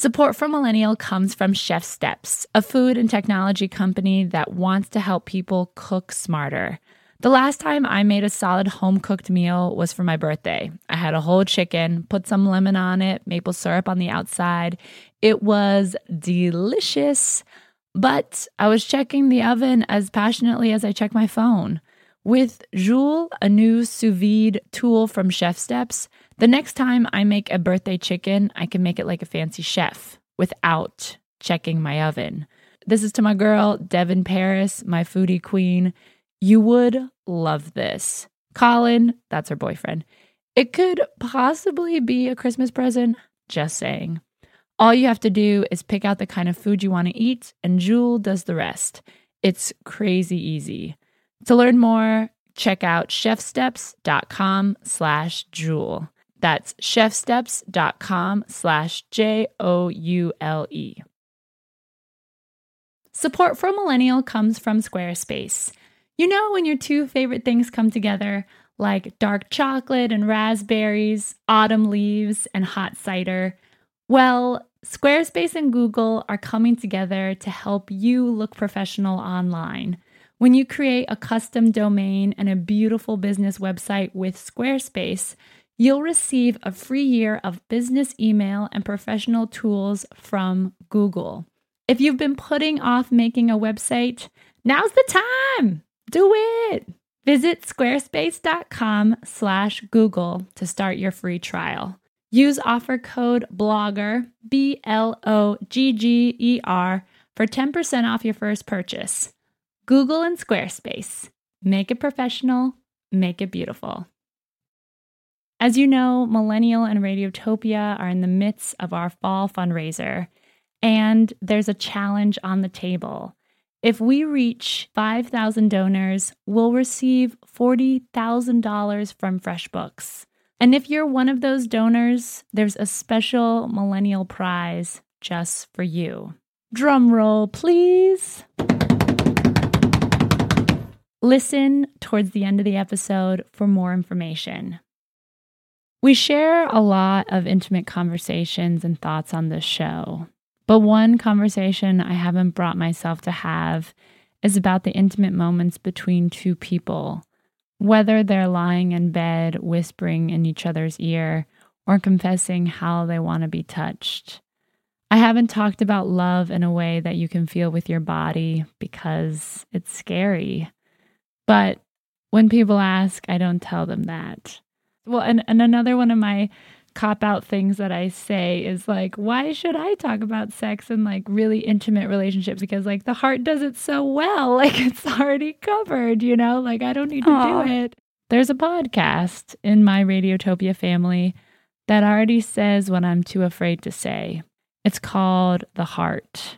Support for Millennial comes from Chef Steps, a food and technology company that wants to help people cook smarter. The last time I made a solid home-cooked meal was for my birthday. I had a whole chicken, put some lemon on it, maple syrup on the outside. It was delicious, but I was checking the oven as passionately as I check my phone. With Joule, a new sous vide tool from Chef Steps, the next time I make a birthday chicken, I can make it like a fancy chef without checking my oven. This is to my girl, Devin Paris, my foodie queen. You would love this. Colin, that's her boyfriend. It could possibly be a Christmas present, just saying. All you have to do is pick out the kind of food you want to eat, and Joule does the rest. It's crazy easy. To learn more, check out chefsteps.com/Joule. That's chefsteps.com/JOULE. Support for Millennial comes from Squarespace. You know when your two favorite things come together, like dark chocolate and raspberries, autumn leaves and hot cider? Well, Squarespace and Google are coming together to help you look professional online. When you create a custom domain and a beautiful business website with Squarespace, you'll receive a free year of business email and professional tools from Google. If you've been putting off making a website, now's the time. Do it. Visit squarespace.com/Google to start your free trial. Use offer code BLOGGER, BLOGGER, for 10% off your first purchase. Google and Squarespace. Make it professional, make it beautiful. As you know, Millennial and Radiotopia are in the midst of our fall fundraiser, and there's a challenge on the table. If we reach 5,000 donors, we'll receive $40,000 from FreshBooks. And if you're one of those donors, there's a special Millennial prize just for you. Drum roll, please. Listen towards the end of the episode for more information. We share a lot of intimate conversations and thoughts on this show, but one conversation I haven't brought myself to have is about the intimate moments between two people, whether they're lying in bed whispering in each other's ear or confessing how they want to be touched. I haven't talked about love in a way that you can feel with your body because it's scary. But when people ask, I don't tell them that. Well, and another one of my cop-out things that I say is like, why should I talk about sex and like really intimate relationships? Because like the heart does it so well, like it's already covered, you know, like I don't need to do it. There's a podcast in my Radiotopia family that already says what I'm too afraid to say. It's called The Heart.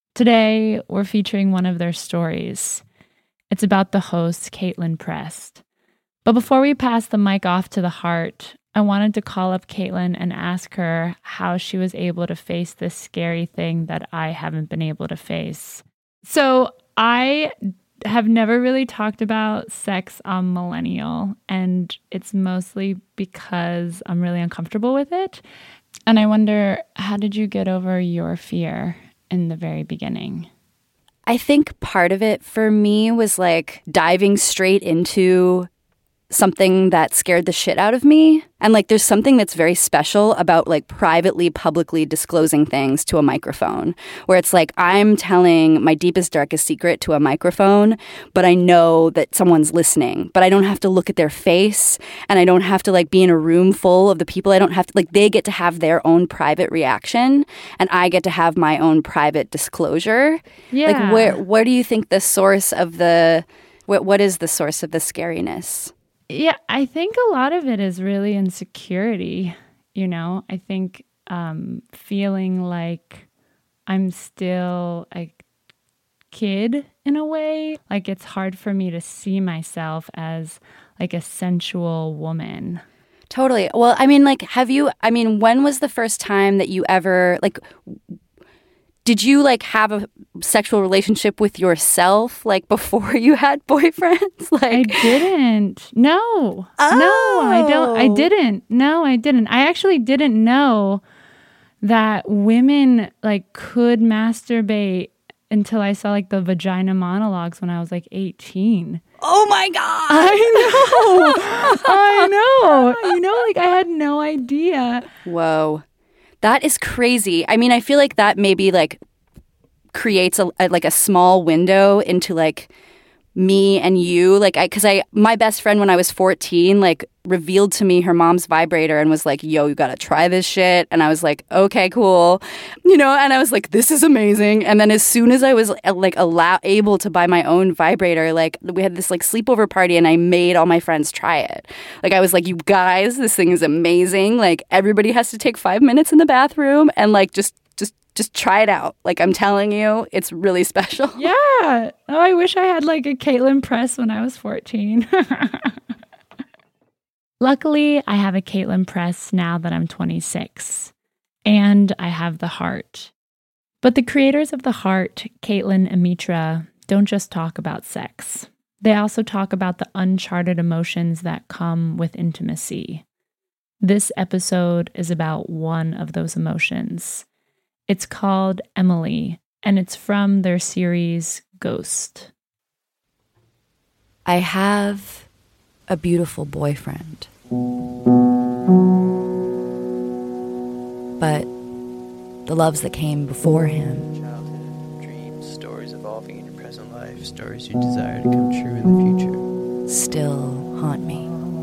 Today, we're featuring one of their stories. It's about the host, Caitlin Prest. But before we pass the mic off to The Heart, I wanted to call up Caitlin and ask her how she was able to face this scary thing that I haven't been able to face. So I have never really talked about sex on Millennial, and it's mostly because I'm really uncomfortable with it. And I wonder, how did you get over your fear in the very beginning? I think part of it for me was like diving straight into something that scared the shit out of me. And like there's something that's very special about like privately, publicly disclosing things to a microphone, where it's like I'm telling my deepest, darkest secret to a microphone, but I know that someone's listening, but I don't have to look at their face and I don't have to like be in a room full of the people. I don't have to like, they get to have their own private reaction and I get to have my own private disclosure. Yeah. Like where do you think the source of what is the source of the scariness? Yeah, I think a lot of it is really insecurity, you know? I think feeling like I'm still a kid in a way. Like it's hard for me to see myself as like a sensual woman. Totally. Well, I mean, like, when was the first time that you ever, like, did you like have a sexual relationship with yourself like before you had boyfriends? Like I didn't. No, I didn't. No, I didn't. I actually didn't know that women like could masturbate until I saw like the vagina monologues when I was like 18. Oh my God. I know. Like I had no idea. Whoa. That is crazy. I mean, I feel like that maybe like creates a small window into like me and you, like my best friend when I was 14 like revealed to me her mom's vibrator and was like, yo, you gotta try this shit. And I was like, okay, cool, and I was like, this is amazing. And then as soon as I was like able to buy my own vibrator, like we had this like sleepover party and I made all my friends try it. Like I was like, you guys, this thing is amazing. Like everybody has to take 5 minutes in the bathroom and like just try it out. Like I'm telling you, it's really special. Yeah. Oh, I wish I had like a Caitlin press when I was 14. Luckily, I have a Caitlin press now that I'm 26. And I have the heart. But the creators of the heart, Caitlin and Mitra, don't just talk about sex. They also talk about the uncharted emotions that come with intimacy. This episode is about one of those emotions. It's called Emily, and it's from their series Ghost. I have a beautiful boyfriend. But the loves that came before him. Childhood, dreams, stories evolving in your present life, stories you desire to come true in the future. Still haunt me.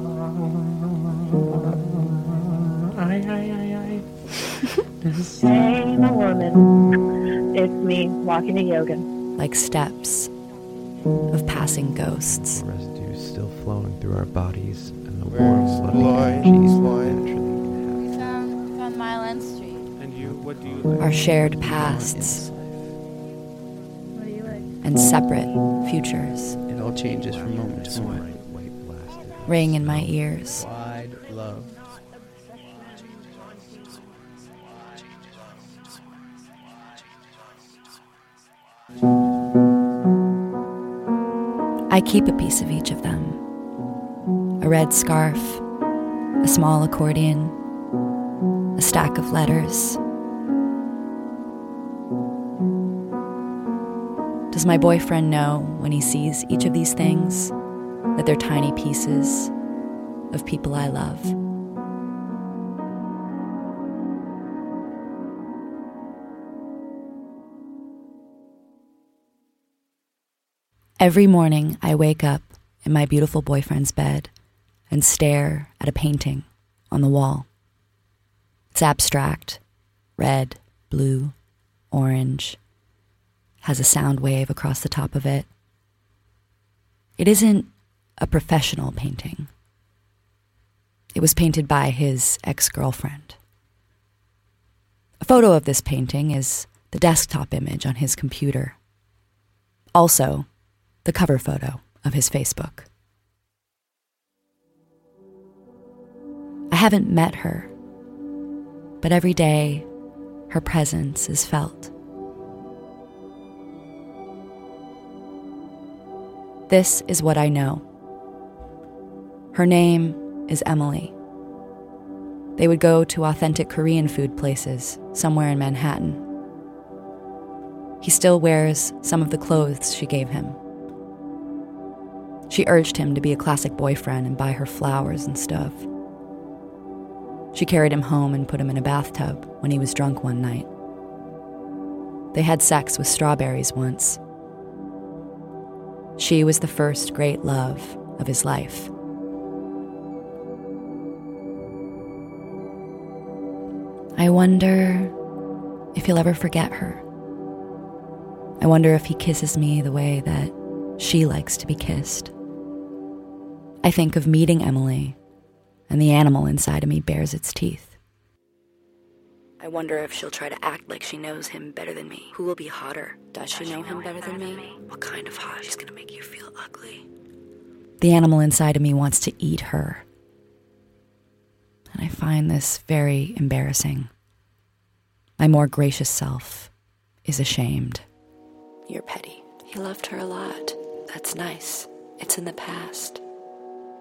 Hey, I'm a woman. It's me walking to yoga. Like steps of passing ghosts. Residue still flowing through our bodies, and the warm, flooding energies naturally. We found Mile End Street. And you, what do you like? Our shared pasts. What do you like? And separate futures It all changes from moment to moment. ring in my ears. Wide love. I keep a piece of each of them. A red scarf, a small accordion, a stack of letters. Does my boyfriend know when he sees each of these things that they're tiny pieces of people I love? Every morning, I wake up in my beautiful boyfriend's bed and stare at a painting on the wall. It's abstract, red, blue, orange, has a sound wave across the top of it. It isn't a professional painting. It was painted by his ex-girlfriend. A photo of this painting is the desktop image on his computer. Also, the cover photo of his Facebook. I haven't met her, but every day her presence is felt. This is what I know. Her name is Emily. They would go to authentic Korean food places somewhere in Manhattan. He still wears some of the clothes she gave him. She urged him to be a classic boyfriend and buy her flowers and stuff. She carried him home and put him in a bathtub when he was drunk one night. They had sex with strawberries once. She was the first great love of his life. I wonder if he'll ever forget her. I wonder if he kisses me the way that she likes to be kissed. I think of meeting Emily, and the animal inside of me bares its teeth. I wonder if she'll try to act like she knows him better than me. Who will be hotter? Does she know him better than me? What kind of hot is gonna make you feel ugly? The animal inside of me wants to eat her. And I find this very embarrassing. My more gracious self is ashamed. You're petty. He loved her a lot. That's nice. It's in the past.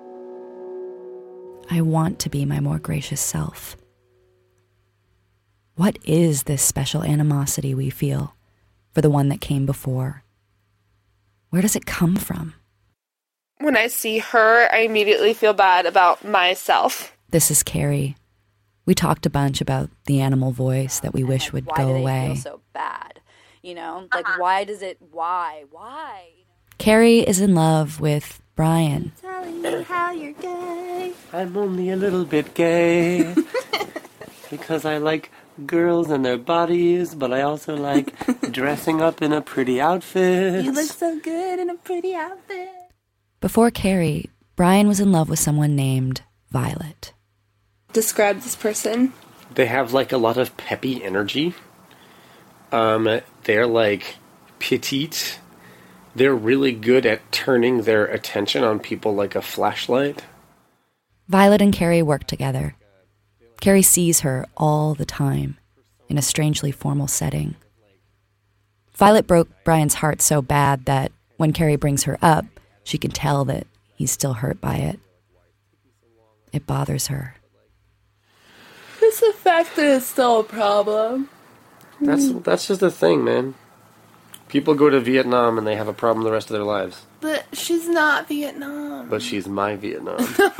I want to be my more gracious self. What is this special animosity we feel for the one that came before? Where does it come from? When I see her, I immediately feel bad about myself. This is Carrie. We talked a bunch about the animal voice that we wish would go away. Why do they feel so bad? Why does it, why? Carrie is in love with Brian. Telling me how you're gay. I'm only a little bit gay because I like girls and their bodies, but I also like dressing up in a pretty outfit. You look so good in a pretty outfit. Before Carrie, Brian was in love with someone named Violet. Describe this person. They have like a lot of peppy energy. They're like petite. They're really good at turning their attention on people like a flashlight. Violet and Carrie work together. Carrie sees her all the time in a strangely formal setting. Violet broke Brian's heart so bad that when Carrie brings her up, she can tell that he's still hurt by it. It bothers her. It's the fact that it's still a problem. That's just the thing, man. People go to Vietnam and they have a problem the rest of their lives. But she's not Vietnam. But she's my Vietnam.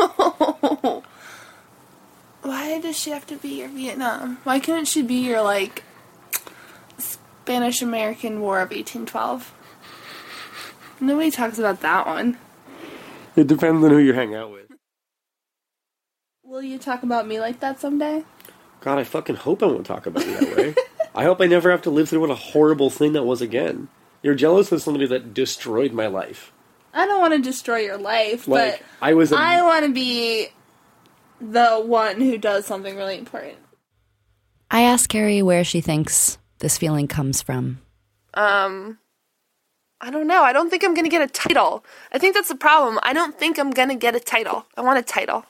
Why does she have to be your Vietnam? Why couldn't she be your, Spanish-American War of 1812? Nobody talks about that one. It depends on who you hang out with. Will you talk about me like that someday? God, I fucking hope I won't talk about you that way. I hope I never have to live through what a horrible thing that was again. You're jealous of somebody that destroyed my life. I don't want to destroy your life, Like, but I want to be the one who does something really important. I asked Carrie where she thinks this feeling comes from. I don't know. I don't think I'm going to get a title. I think that's the problem. I don't think I'm going to get a title. I want a title.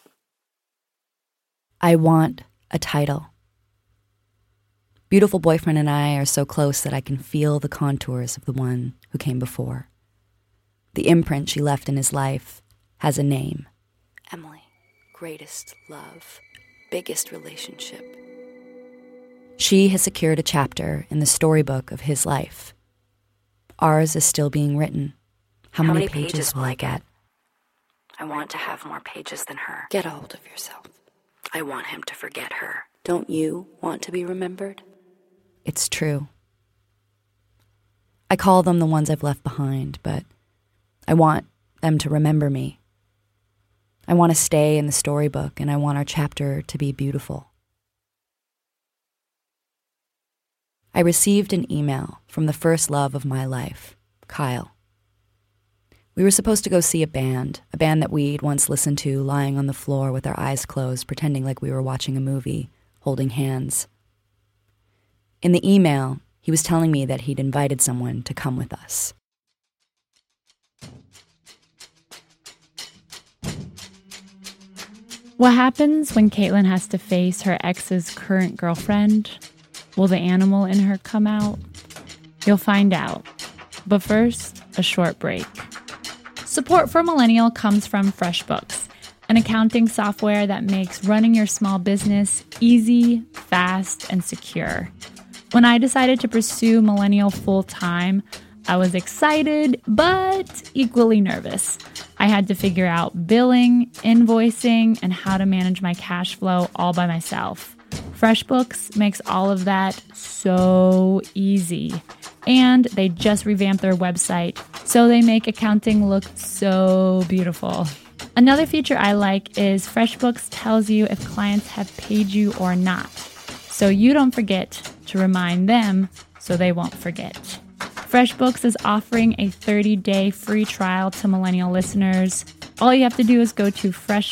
I want a title. Beautiful boyfriend and I are so close that I can feel the contours of the one who came before. The imprint she left in his life has a name. Emily. Greatest love. Biggest relationship. She has secured a chapter in the storybook of his life. Ours is still being written. How many pages will I get? I want to have more pages than her. Get a hold of yourself. I want him to forget her. Don't you want to be remembered? It's true. I call them the ones I've left behind, but I want them to remember me. I want to stay in the storybook, and I want our chapter to be beautiful. I received an email from the first love of my life, Kyle. We were supposed to go see a band that we'd once listened to lying on the floor with our eyes closed, pretending like we were watching a movie, holding hands. In the email, he was telling me that he'd invited someone to come with us. What happens when Caitlin has to face her ex's current girlfriend? Will the animal in her come out? You'll find out. But first, a short break. Support for Millennial comes from FreshBooks, an accounting software that makes running your small business easy, fast, and secure. When I decided to pursue Millennial full-time, I was excited, but equally nervous. I had to figure out billing, invoicing, and how to manage my cash flow all by myself. FreshBooks makes all of that so easy. And they just revamped their website, so they make accounting look so beautiful. Another feature I like is FreshBooks tells you if clients have paid you or not, so you don't forget to remind them so they won't forget. FreshBooks is offering a 30-day free trial to Millennial listeners. All you have to do is go to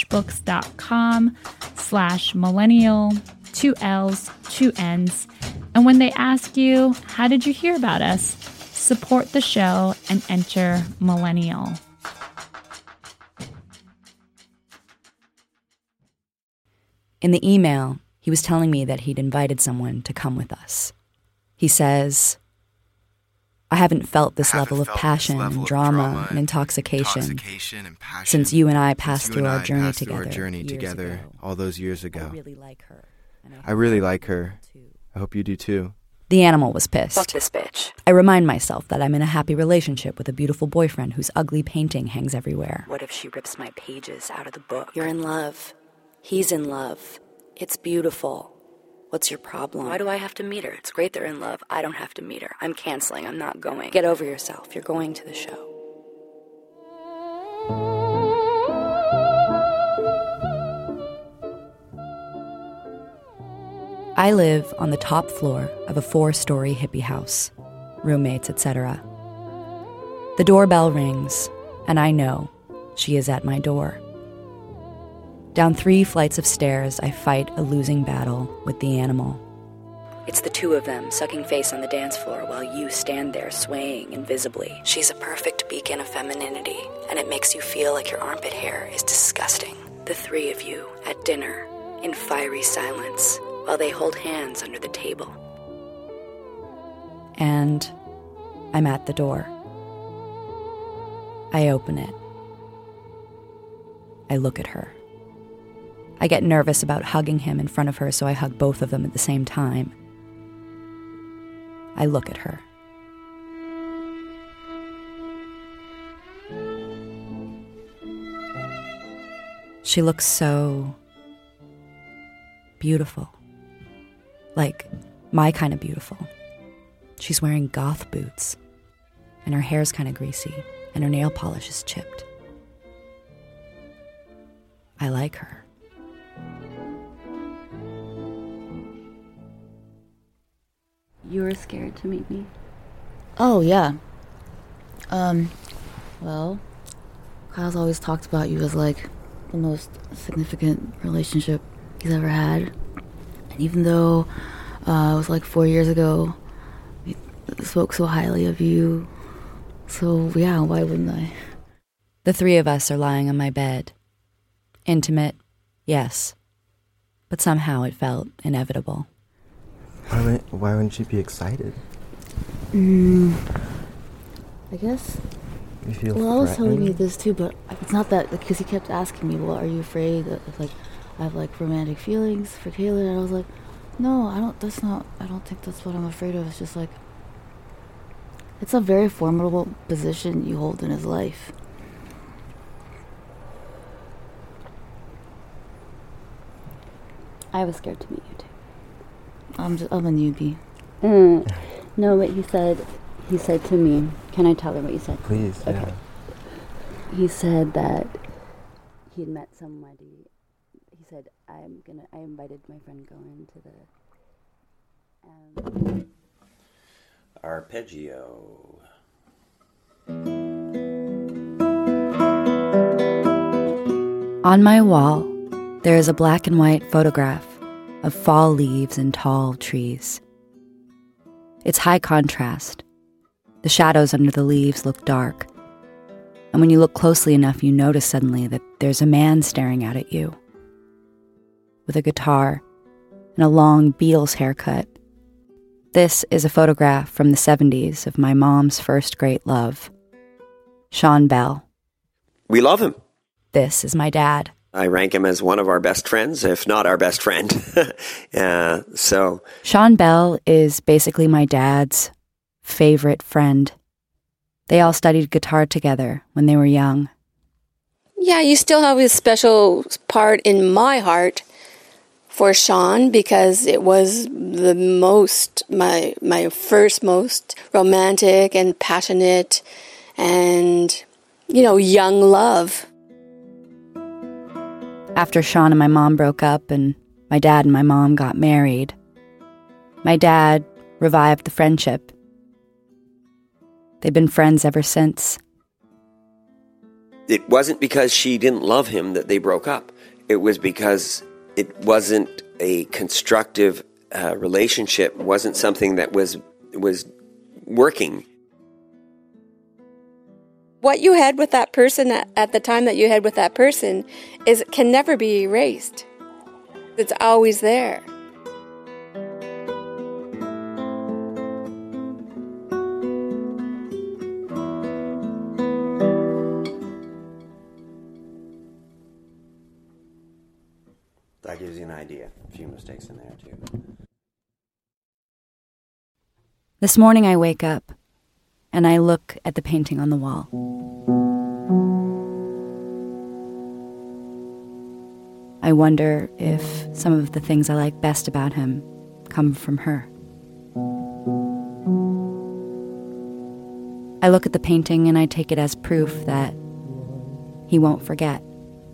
freshbooks.com/millennial, 2 L's, 2 N's. And when they ask you, how did you hear about us? Support the show and enter Millennial. In the email, he was telling me that he'd invited someone to come with us. He says, I haven't felt this level of passion and drama and intoxication since you and I passed through our journey together all those years ago. I really like her. I really like her. I hope you do too. The animal was pissed. Fuck this bitch. I remind myself that I'm in a happy relationship with a beautiful boyfriend whose ugly painting hangs everywhere. What if she rips my pages out of the book? You're in love. He's in love. It's beautiful. What's your problem? Why do I have to meet her? It's great they're in love. I don't have to meet her. I'm canceling. I'm not going. Get over yourself. You're going to the show. I live on the top floor of a 4-story hippie house, roommates, etc. The doorbell rings, and I know she is at my door. Down 3 flights of stairs, I fight a losing battle with the animal. It's the two of them sucking face on the dance floor while you stand there swaying invisibly. She's a perfect beacon of femininity, and it makes you feel like your armpit hair is disgusting. The 3 of you at dinner in fiery silence while they hold hands under the table. And I'm at the door. I open it. I look at her. I get nervous about hugging him in front of her, so I hug both of them at the same time. I look at her. She looks so beautiful. Like, my kind of beautiful. She's wearing goth boots, and her hair's kind of greasy, and her nail polish is chipped. I like her. You were scared to meet me? Oh, yeah. Well, Kyle's always talked about you as, like, the most significant relationship he's ever had. And even though it was, like, 4 years ago, he spoke so highly of you. So, yeah, why wouldn't I? The 3 of us are lying on my bed. Intimate, yes. But somehow it felt inevitable. Why wouldn't you be excited? I guess. You feel well, I was telling threatened? you this too, but it's not that, because he kept asking me, well, are you afraid that, if, like, I have, like, romantic feelings for Kayla? And I was like, no, I don't think that's what I'm afraid of. It's just, like, it's a very formidable position you hold in his life. I was scared to meet you too. I'm a newbie. No, but he said to me, can I tell her what you said? Please, okay. yeah. He said that he'd met somebody. He said, I invited my friend going to the arpeggio. On my wall, there is a black and white photograph of fall leaves and tall trees. It's high contrast. The shadows under the leaves look dark. And when you look closely enough, you notice suddenly that there's a man staring out at you. With a guitar and a long Beatles haircut. This is a photograph from the 70s of my mom's first great love, Sean Bell. We love him. This is my dad. I rank him as one of our best friends, if not our best friend. Sean Bell is basically my dad's favorite friend. They all studied guitar together when they were young. Yeah, you still have a special part in my heart for Sean because it was the most, my first most romantic and passionate and, young love. After Sean and my mom broke up and my dad and my mom got married, my dad revived the friendship. They've been friends ever since. It wasn't because she didn't love him that they broke up. It was because it wasn't a constructive relationship. It wasn't something that was working. What you had with that person at the time that you had with that person can never be erased. It's always there. That gives you an idea. A few mistakes in there, too. This morning I wake up and I look at the painting on the wall. I wonder if some of the things I like best about him come from her. I look at the painting and I take it as proof that he won't forget.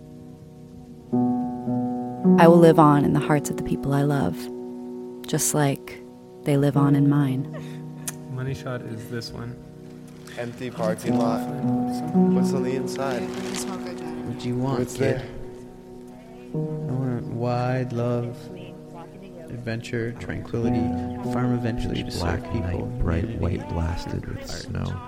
I will live on in the hearts of the people I love, just like they live on in mine. Money shot is this one. Empty parking lot. What's on the inside? What do you want, What's kid? there? I want wide love, adventure, tranquility, a farm eventually to serve Black people. night, bright humanity, white blasted with art. snow.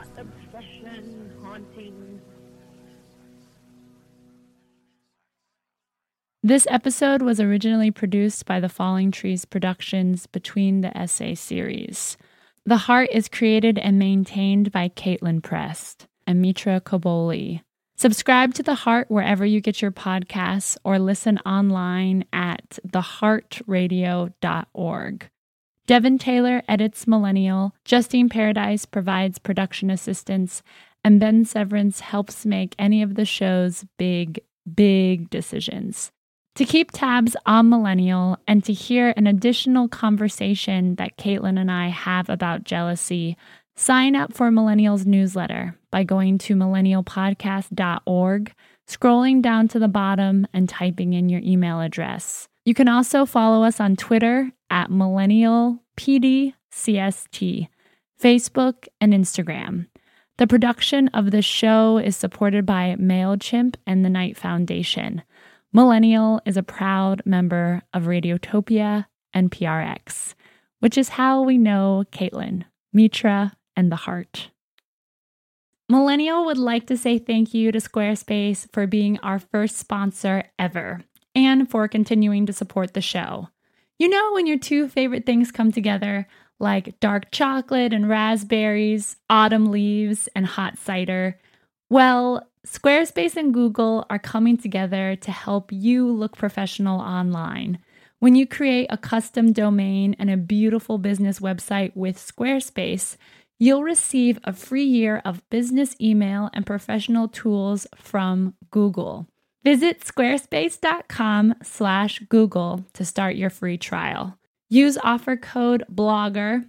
This episode was originally produced by the Falling Trees Productions Between the Essay series. The Heart is created and maintained by Caitlin Prest and Mitra Koboli. Subscribe to The Heart wherever you get your podcasts or listen online at theheartradio.org. Devin Taylor edits Millennial, Justine Paradise provides production assistance, and Ben Severance helps make any of the show's big decisions. To keep tabs on Millennial and to hear an additional conversation that Caitlin and I have about jealousy, sign up for Millennial's newsletter by going to millennialpodcast.org, scrolling down to the bottom and typing in your email address. You can also follow us on Twitter at MillennialPDCST, Facebook, and Instagram. The production of the show is supported by MailChimp and the Knight Foundation. Millennial is a proud member of Radiotopia and PRX, which is how we know Caitlin, Mitra, and The Heart. Millennial would like to say thank you to Squarespace for being our first sponsor ever and for continuing to support the show. You know when your two favorite things come together, like dark chocolate and raspberries, autumn leaves and hot cider? Well, Squarespace and Google are coming together to help you look professional online. When you create a custom domain and a beautiful business website with Squarespace, you'll receive a free year of business email and professional tools from Google. Visit squarespace.com/Google to start your free trial. Use offer code BLOGGER,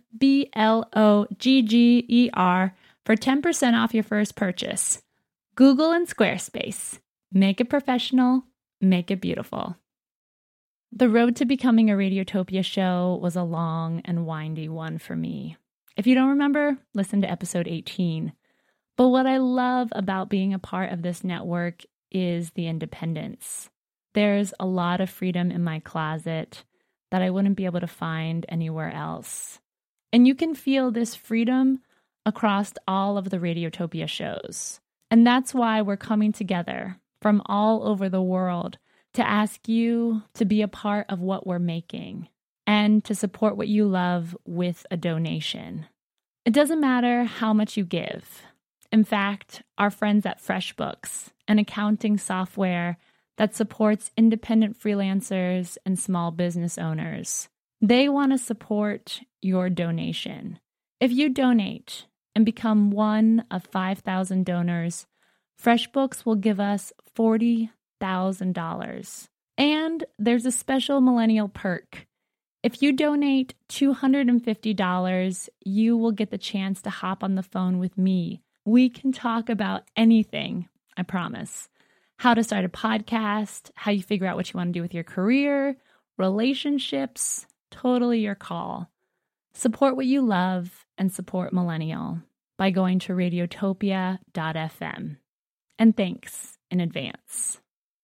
BLOGGER, for 10% off your first purchase. Google and Squarespace. Make it professional, make it beautiful. The road to becoming a Radiotopia show was a long and windy one for me. If you don't remember, listen to episode 18. But what I love about being a part of this network is the independence. There's a lot of freedom in my closet that I wouldn't be able to find anywhere else. And you can feel this freedom across all of the Radiotopia shows. And that's why we're coming together from all over the world to ask you to be a part of what we're making and to support what you love with a donation. It doesn't matter how much you give. In fact, our friends at FreshBooks, an accounting software that supports independent freelancers and small business owners, they want to support your donation. If you donate and become one of 5,000 donors, FreshBooks will give us $40,000. And there's a special millennial perk. If you donate $250, you will get the chance to hop on the phone with me. We can talk about anything, I promise. How to start a podcast, how you figure out what you want to do with your career, relationships, totally your call. Support what you love and support Millennial by going to radiotopia.fm. And thanks in advance.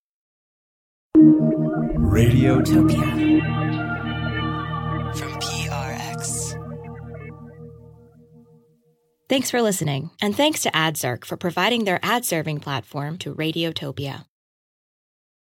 Radiotopia from PRX. Thanks for listening, and thanks to AdZerk for providing their ad-serving platform to Radiotopia.